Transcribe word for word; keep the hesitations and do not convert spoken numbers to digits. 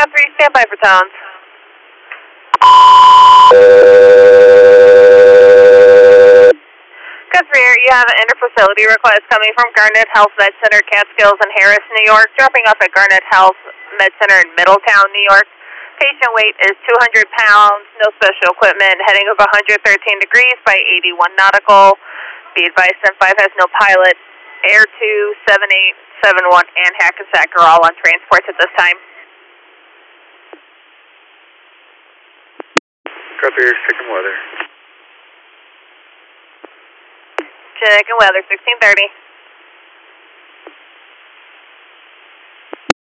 Code three, stand by for tones. Code three, you have an inter-facility request coming from Garnet Health Med Center, Catskills, and Harris, New York, dropping off at Garnet Health Med Center in Middletown, New York. Patient weight is two hundred pounds, no special equipment, heading of one hundred thirteen degrees by eighty-one nautical. Be advised, Cent five has no pilot. Air two, seven eight seven one, and Hackensack are all on transports at this time. Copy, checking weather. Checking weather, sixteen thirty.